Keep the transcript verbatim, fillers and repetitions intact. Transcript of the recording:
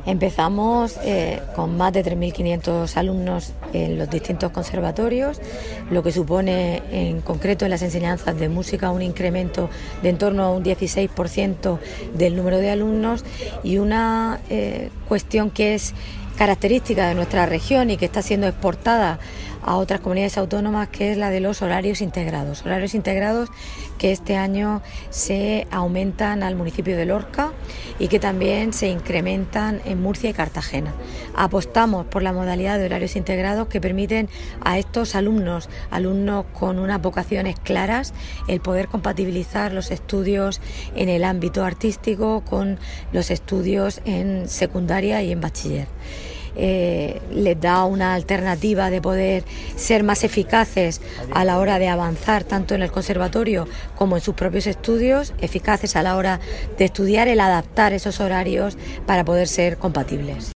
Empezamos eh, con más de tres mil quinientos alumnos en los distintos conservatorios, lo que supone en concreto en las enseñanzas de música un incremento de en torno a un dieciséis por ciento del número de alumnos y una eh, cuestión que es característica de nuestra región y que está siendo exportada a otras comunidades autónomas, que es la de los horarios integrados. Horarios integrados que este año se aumentan al municipio de Lorca y que también se incrementan en Murcia y Cartagena. Apostamos por la modalidad de horarios integrados que permiten a estos alumnos, alumnos con unas vocaciones claras, el poder compatibilizar los estudios en el ámbito artístico con los estudios en secundaria y en bachiller. Eh, les da una alternativa de poder ser más eficaces a la hora de avanzar tanto en el conservatorio como en sus propios estudios, eficaces a la hora de estudiar, el adaptar esos horarios para poder ser compatibles.